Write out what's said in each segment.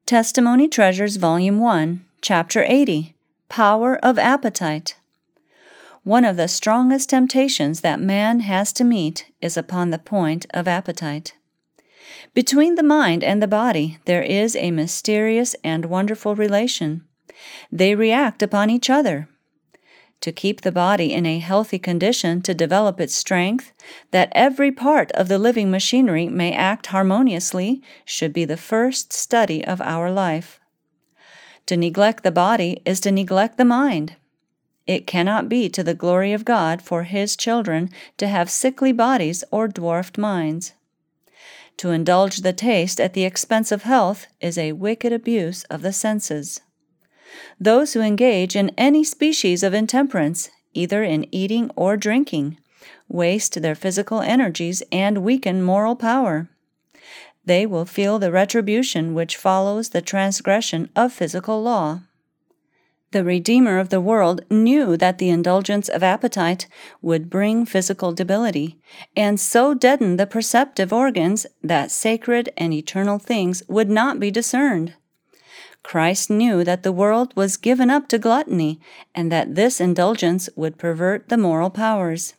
Testimony Treasures Volume 1, Chapter 80, Power of Appetite. One of the strongest temptations that man has to meet is upon the point of appetite. Between the mind and the body there is a mysterious and wonderful relation. They react upon each other. To keep the body in a healthy condition to develop its strength, that every part of the living machinery may act harmoniously, should be the first study of our life. To neglect the body is to neglect the mind. It cannot be to the glory of God for His children to have sickly bodies or dwarfed minds. To indulge the taste at the expense of health is a wicked abuse of the senses. Those who engage in any species of intemperance, either in eating or drinking, waste their physical energies and weaken moral power. They will feel the retribution which follows the transgression of physical law. The Redeemer of the world knew that the indulgence of appetite would bring physical debility, and so deaden the perceptive organs that sacred and eternal things would not be discerned. Christ knew that the world was given up to gluttony, and that this indulgence would pervert the moral powers.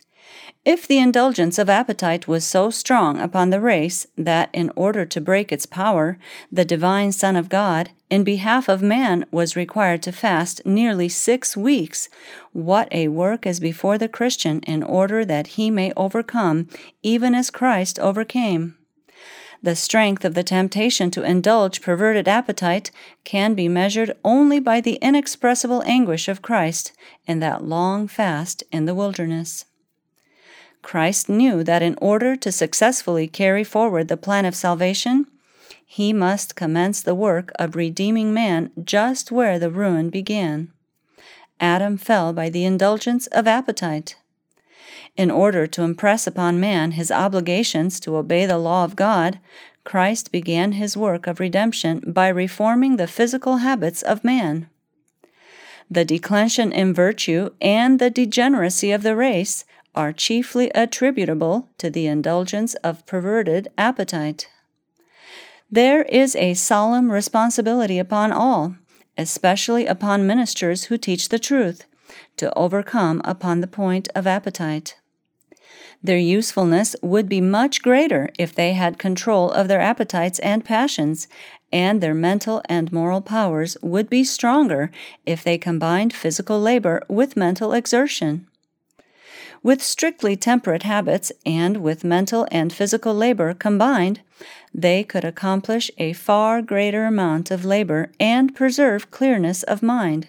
If the indulgence of appetite was so strong upon the race that, in order to break its power, the divine Son of God, in behalf of man, was required to fast nearly 6 weeks, what a work is before the Christian in order that he may overcome, even as Christ overcame. The strength of the temptation to indulge perverted appetite can be measured only by the inexpressible anguish of Christ in that long fast in the wilderness. Christ knew that in order to successfully carry forward the plan of salvation, He must commence the work of redeeming man just where the ruin began. Adam fell by the indulgence of appetite. In order to impress upon man his obligations to obey the law of God, Christ began His work of redemption by reforming the physical habits of man. The declension in virtue and the degeneracy of the race are chiefly attributable to the indulgence of perverted appetite. There is a solemn responsibility upon all, especially upon ministers who teach the truth, to overcome upon the point of appetite. Their usefulness would be much greater if they had control of their appetites and passions, and their mental and moral powers would be stronger if they combined physical labor with mental exertion. With strictly temperate habits and with mental and physical labor combined, they could accomplish a far greater amount of labor and preserve clearness of mind.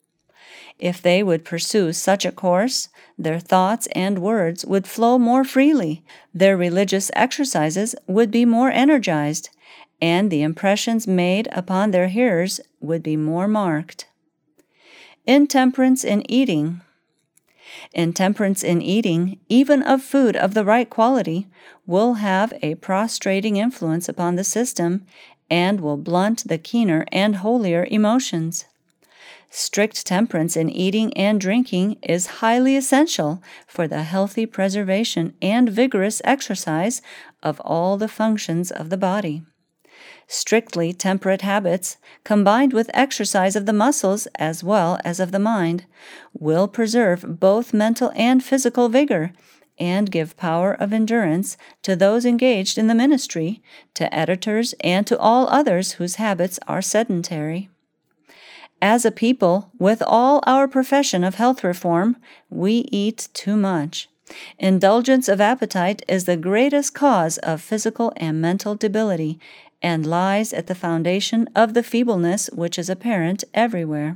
If they would pursue such a course, their thoughts and words would flow more freely, their religious exercises would be more energized, and the impressions made upon their hearers would be more marked. Intemperance in eating. Intemperance in eating, even of food of the right quality, will have a prostrating influence upon the system and will blunt the keener and holier emotions. Strict temperance in eating and drinking is highly essential for the healthy preservation and vigorous exercise of all the functions of the body. Strictly temperate habits, combined with exercise of the muscles as well as of the mind, will preserve both mental and physical vigor, and give power of endurance to those engaged in the ministry, to editors, and to all others whose habits are sedentary. As a people, with all our profession of health reform, we eat too much. Indulgence of appetite is the greatest cause of physical and mental debility, and lies at the foundation of the feebleness which is apparent everywhere.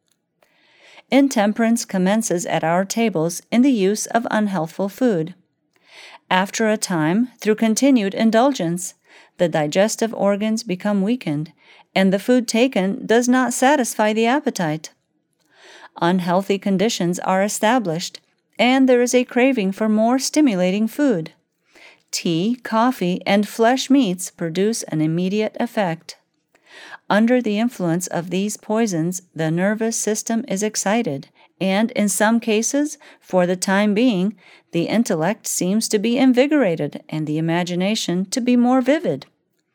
Intemperance commences at our tables in the use of unhealthful food. After a time, through continued indulgence, the digestive organs become weakened, and the food taken does not satisfy the appetite. Unhealthy conditions are established, and there is a craving for more stimulating food. Tea, coffee, and flesh meats produce an immediate effect. Under the influence of these poisons, the nervous system is excited, and in some cases, for the time being, the intellect seems to be invigorated and the imagination to be more vivid.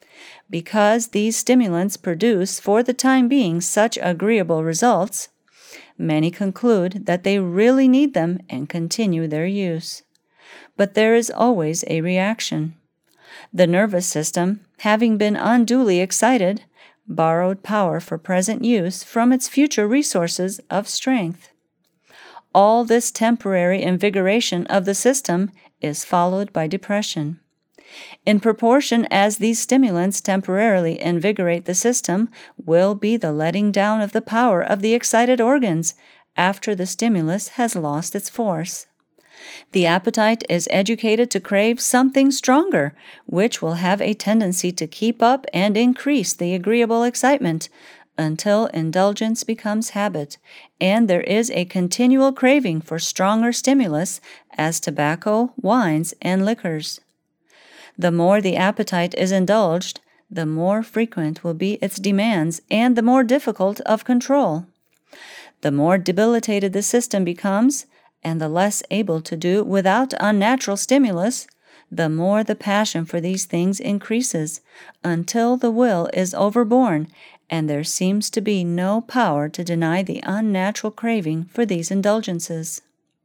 Because these stimulants produce for the time being such agreeable results, many conclude that they really need them and continue their use. But there is always a reaction. The nervous system, having been unduly excited, borrowed power for present use from its future resources of strength. All this temporary invigoration of the system is followed by depression. In proportion as these stimulants temporarily invigorate the system, will be the letting down of the power of the excited organs after the stimulus has lost its force. The appetite is educated to crave something stronger, which will have a tendency to keep up and increase the agreeable excitement until indulgence becomes habit, and there is a continual craving for stronger stimulus as tobacco, wines, and liquors. The more the appetite is indulged, the more frequent will be its demands and the more difficult of control. The more debilitated the system becomes, and the less able to do without unnatural stimulus, the more the passion for these things increases, until the will is overborne, and there seems to be no power to deny the unnatural craving for these indulgences.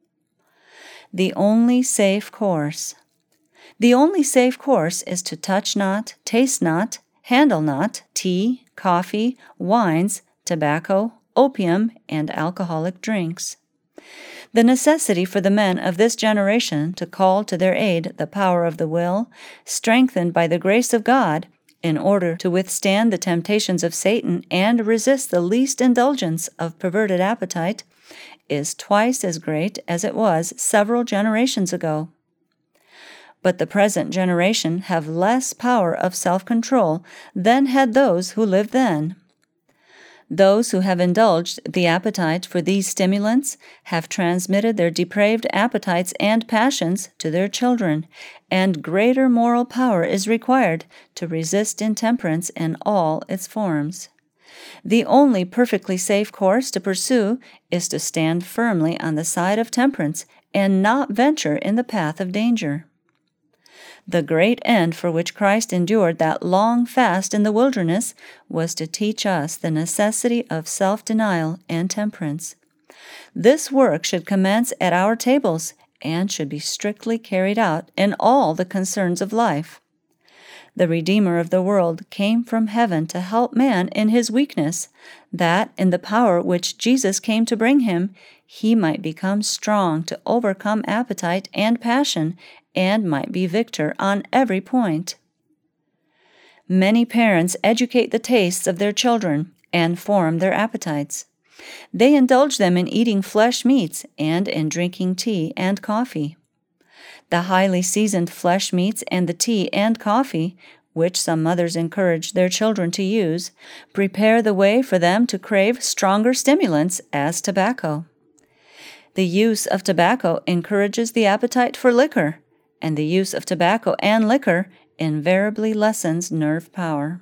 The only safe course. The only safe course is to touch not, taste not, handle not tea, coffee, wines, tobacco, opium, and alcoholic drinks. The necessity for the men of this generation to call to their aid the power of the will, strengthened by the grace of God, in order to withstand the temptations of Satan and resist the least indulgence of perverted appetite, is twice as great as it was several generations ago. But the present generation have less power of self-control than had those who lived then. Those who have indulged the appetite for these stimulants have transmitted their depraved appetites and passions to their children, and greater moral power is required to resist intemperance in all its forms. The only perfectly safe course to pursue is to stand firmly on the side of temperance and not venture in the path of danger. The great end for which Christ endured that long fast in the wilderness was to teach us the necessity of self-denial and temperance. This work should commence at our tables and should be strictly carried out in all the concerns of life. The Redeemer of the world came from heaven to help man in his weakness, that in the power which Jesus came to bring him, he might become strong to overcome appetite and passion and might be victor on every point. Many parents educate the tastes of their children and form their appetites. They indulge them in eating flesh meats and in drinking tea and coffee. The highly seasoned flesh meats and the tea and coffee, which some mothers encourage their children to use, prepare the way for them to crave stronger stimulants as tobacco. The use of tobacco encourages the appetite for liquor, and the use of tobacco and liquor invariably lessens nerve power.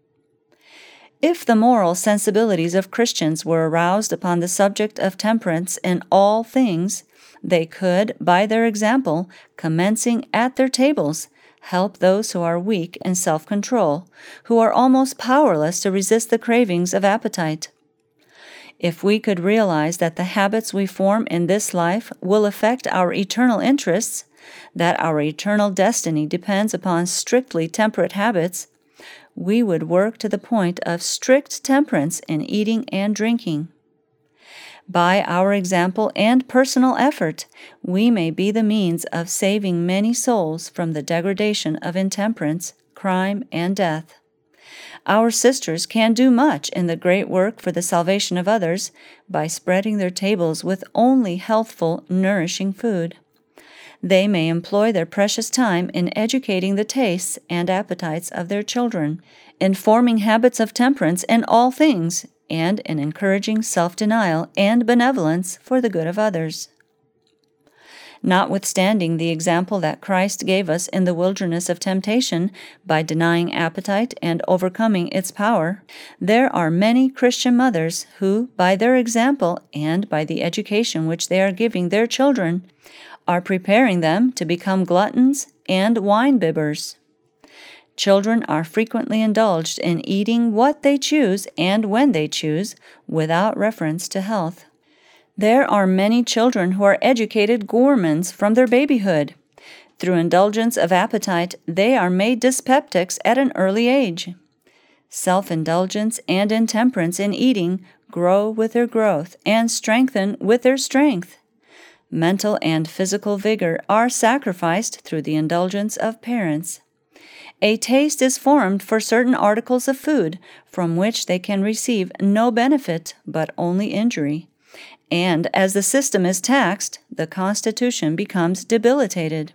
If the moral sensibilities of Christians were aroused upon the subject of temperance in all things, they could, by their example, commencing at their tables, help those who are weak in self-control, who are almost powerless to resist the cravings of appetite. If we could realize that the habits we form in this life will affect our eternal interests, that our eternal destiny depends upon strictly temperate habits, we would work to the point of strict temperance in eating and drinking. By our example and personal effort, we may be the means of saving many souls from the degradation of intemperance, crime, and death. Our sisters can do much in the great work for the salvation of others by spreading their tables with only healthful, nourishing food. They may employ their precious time in educating the tastes and appetites of their children, in forming habits of temperance in all things, and in encouraging self-denial and benevolence for the good of others. Notwithstanding the example that Christ gave us in the wilderness of temptation by denying appetite and overcoming its power, there are many Christian mothers who, by their example and by the education which they are giving their children, are preparing them to become gluttons and wine-bibbers. Children are frequently indulged in eating what they choose and when they choose, without reference to health. There are many children who are educated gourmands from their babyhood. Through indulgence of appetite, they are made dyspeptics at an early age. Self-indulgence and intemperance in eating grow with their growth and strengthen with their strength. Mental and physical vigor are sacrificed through the indulgence of parents. A taste is formed for certain articles of food from which they can receive no benefit but only injury. And as the system is taxed, the constitution becomes debilitated.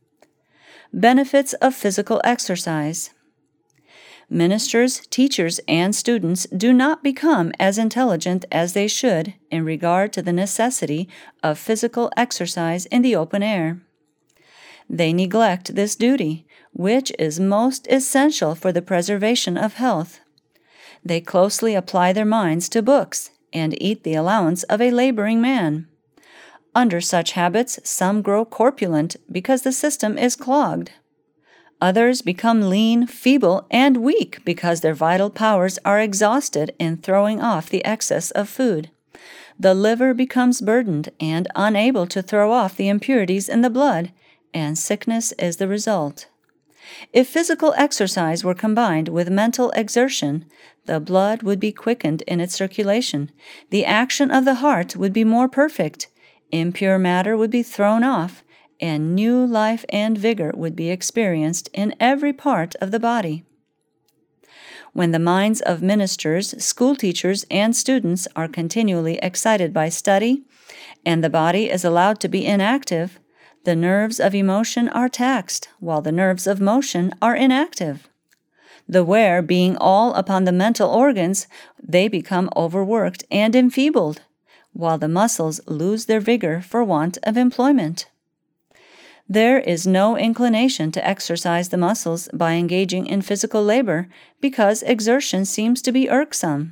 Benefits of physical exercise. Ministers, teachers, and students do not become as intelligent as they should in regard to the necessity of physical exercise in the open air. They neglect this duty, which is most essential for the preservation of health. They closely apply their minds to books and eat the allowance of a laboring man. Under such habits, some grow corpulent because the system is clogged. Others become lean, feeble, and weak because their vital powers are exhausted in throwing off the excess of food. The liver becomes burdened and unable to throw off the impurities in the blood, and sickness is the result. If physical exercise were combined with mental exertion, the blood would be quickened in its circulation, the action of the heart would be more perfect, impure matter would be thrown off, and new life and vigor would be experienced in every part of the body. When the minds of ministers, school teachers, and students are continually excited by study, and the body is allowed to be inactive, the nerves of emotion are taxed, while the nerves of motion are inactive. The wear being all upon the mental organs, they become overworked and enfeebled, while the muscles lose their vigor for want of employment. There is no inclination to exercise the muscles by engaging in physical labor because exertion seems to be irksome.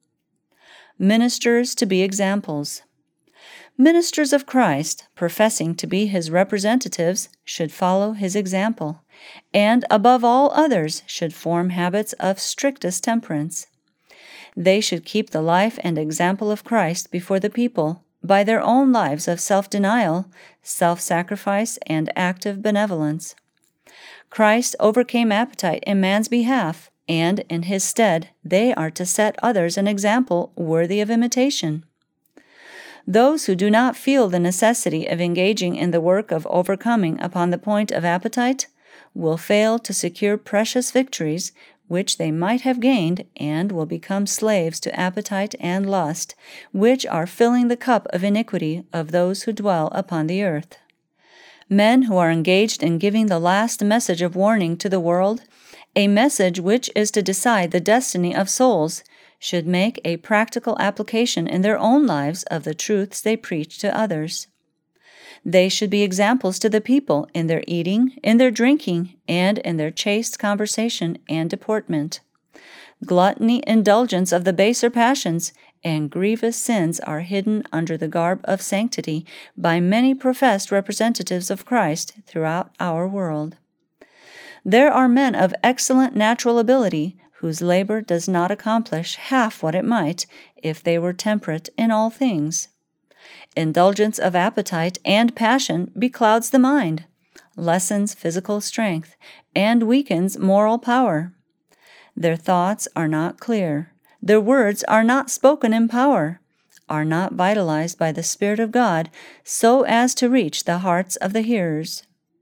Ministers to be examples. Ministers of Christ, professing to be His representatives, should follow His example, and above all others should form habits of strictest temperance. They should keep the life and example of Christ before the people by their own lives of self-denial, self-sacrifice, and active benevolence. Christ overcame appetite in man's behalf, and in His stead they are to set others an example worthy of imitation. Those who do not feel the necessity of engaging in the work of overcoming upon the point of appetite will fail to secure precious victories which they might have gained, and will become slaves to appetite and lust, which are filling the cup of iniquity of those who dwell upon the earth. Men who are engaged in giving the last message of warning to the world, a message which is to decide the destiny of souls, should make a practical application in their own lives of the truths they preach to others. They should be examples to the people in their eating, in their drinking, and in their chaste conversation and deportment. Gluttony, indulgence of the baser passions, and grievous sins are hidden under the garb of sanctity by many professed representatives of Christ throughout our world. There are men of excellent natural ability whose labor does not accomplish half what it might if they were temperate in all things. Indulgence of appetite and passion beclouds the mind, lessens physical strength, and weakens moral power. Their thoughts are not clear, their words are not spoken in power, are not vitalized by the Spirit of God so as to reach the hearts of the hearers.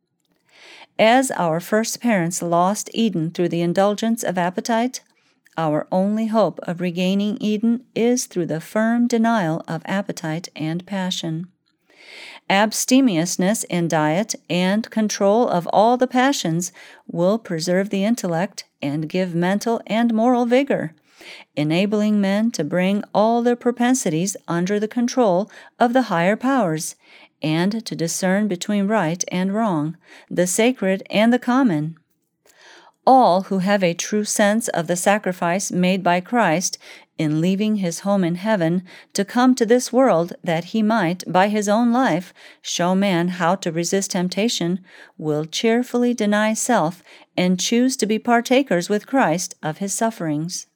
As our first parents lost Eden through the indulgence of appetite, our only hope of regaining Eden is through the firm denial of appetite and passion. Abstemiousness in diet and control of all the passions will preserve the intellect and give mental and moral vigor, enabling men to bring all their propensities under the control of the higher powers, and to discern between right and wrong, the sacred and the common. All who have a true sense of the sacrifice made by Christ in leaving his home in heaven to come to this world that he might, by his own life, show man how to resist temptation, will cheerfully deny self and choose to be partakers with Christ of his sufferings.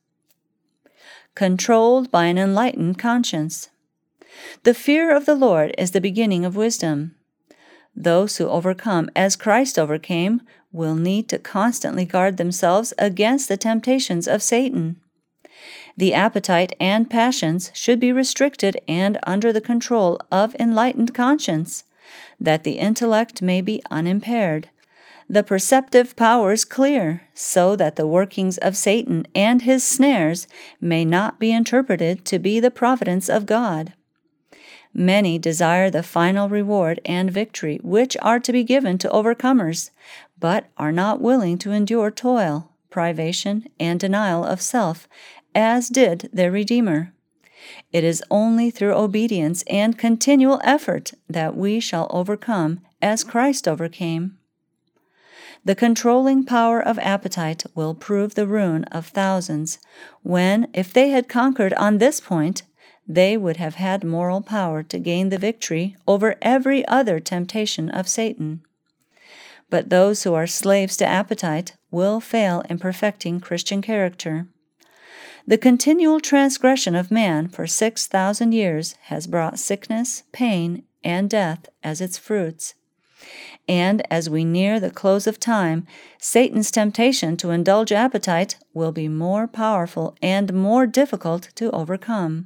Controlled by an enlightened conscience. The fear of the Lord is the beginning of wisdom. Those who overcome as Christ overcame will need to constantly guard themselves against the temptations of Satan. The appetite and passions should be restricted and under the control of enlightened conscience, that the intellect may be unimpaired, the perceptive powers clear, so that the workings of Satan and his snares may not be interpreted to be the providence of God. Many desire the final reward and victory which are to be given to overcomers, but are not willing to endure toil, privation, and denial of self, as did their Redeemer. It is only through obedience and continual effort that we shall overcome as Christ overcame. The controlling power of appetite will prove the ruin of thousands, when, if they had conquered on this point, they would have had moral power to gain the victory over every other temptation of Satan. But those who are slaves to appetite will fail in perfecting Christian character. The continual transgression of man for 6,000 years has brought sickness, pain, and death as its fruits. And as we near the close of time, Satan's temptation to indulge appetite will be more powerful and more difficult to overcome.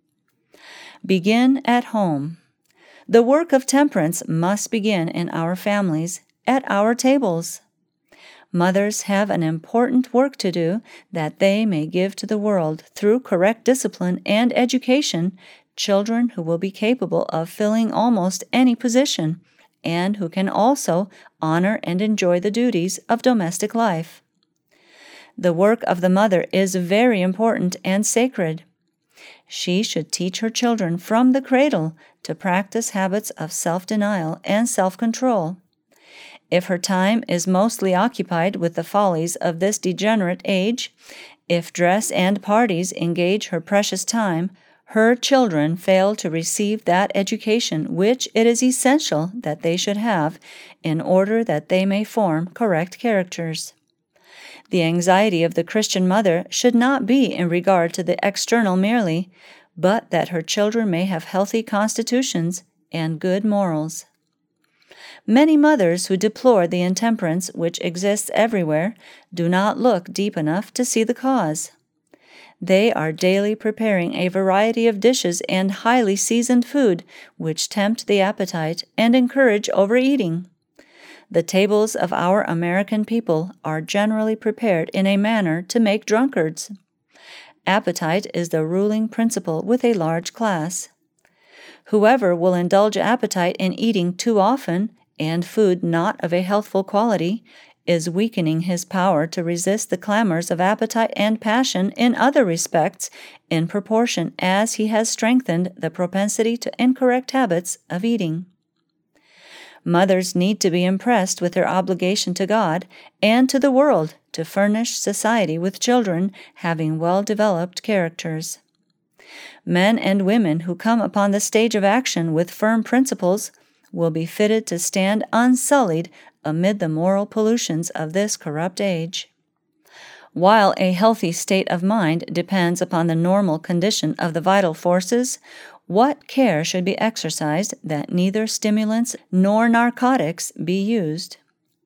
Begin at home. The work of temperance must begin in our families, at our tables. Mothers have an important work to do that they may give to the world, through correct discipline and education, children who will be capable of filling almost any position, and who can also honor and enjoy the duties of domestic life. The work of the mother is very important and sacred. She should teach her children from the cradle to practice habits of self-denial and self-control. If her time is mostly occupied with the follies of this degenerate age, if dress and parties engage her precious time, her children fail to receive that education which it is essential that they should have in order that they may form correct characters. The anxiety of the Christian mother should not be in regard to the external merely, but that her children may have healthy constitutions and good morals. Many mothers who deplore the intemperance which exists everywhere do not look deep enough to see the cause. They are daily preparing a variety of dishes and highly seasoned food which tempt the appetite and encourage overeating. The tables of our American people are generally prepared in a manner to make drunkards. Appetite is the ruling principle with a large class. Whoever will indulge appetite in eating too often, and food not of a healthful quality, is weakening his power to resist the clamors of appetite and passion in other respects in proportion as he has strengthened the propensity to incorrect habits of eating. Mothers need to be impressed with their obligation to God and to the world to furnish society with children having well-developed characters. Men and women who come upon the stage of action with firm principles will be fitted to stand unsullied amid the moral pollutions of this corrupt age. While a healthy state of mind depends upon the normal condition of the vital forces, what care should be exercised that neither stimulants nor narcotics be used?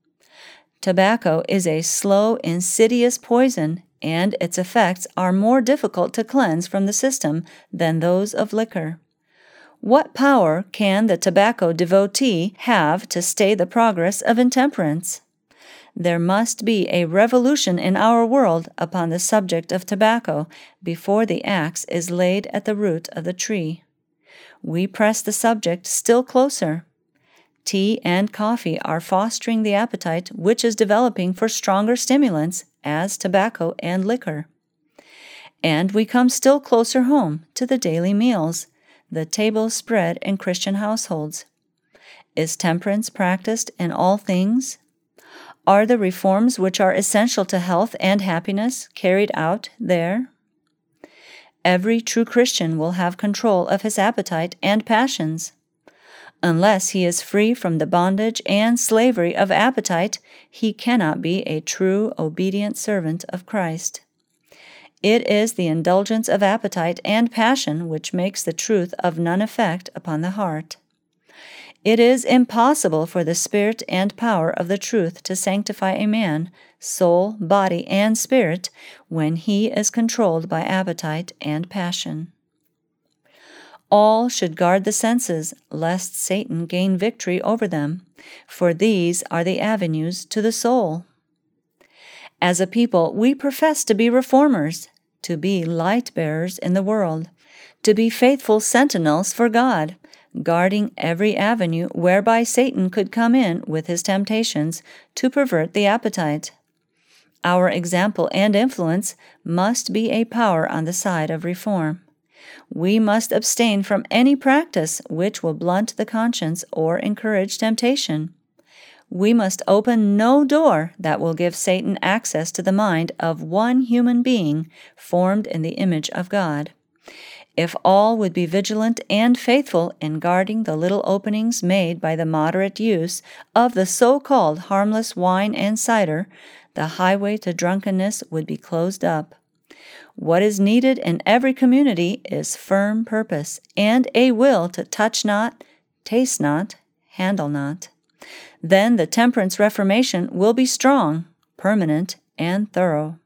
Tobacco is a slow, insidious poison, and its effects are more difficult to cleanse from the system than those of liquor. What power can the tobacco devotee have to stay the progress of intemperance? There must be a revolution in our world upon the subject of tobacco before the axe is laid at the root of the tree. We press the subject still closer. Tea and coffee are fostering the appetite which is developing for stronger stimulants as tobacco and liquor. And we come still closer home to the daily meals, the table spread in Christian households. Is temperance practiced in all things? Are the reforms which are essential to health and happiness carried out there? Every true Christian will have control of his appetite and passions. Unless he is free from the bondage and slavery of appetite, he cannot be a true, obedient servant of Christ. It is the indulgence of appetite and passion which makes the truth of none effect upon the heart. It is impossible for the Spirit and power of the truth to sanctify a man, soul, body, and spirit, when he is controlled by appetite and passion. All should guard the senses, lest Satan gain victory over them, for these are the avenues to the soul. As a people, we profess to be reformers, to be light-bearers in the world, to be faithful sentinels for God, guarding every avenue whereby Satan could come in with his temptations to pervert the appetite. Our example and influence must be a power on the side of reform. We must abstain from any practice which will blunt the conscience or encourage temptation. We must open no door that will give Satan access to the mind of one human being formed in the image of God. If all would be vigilant and faithful in guarding the little openings made by the moderate use of the so-called harmless wine and cider, the highway to drunkenness would be closed up. What is needed in every community is firm purpose and a will to touch not, taste not, handle not. Then the temperance reformation will be strong, permanent, and thorough.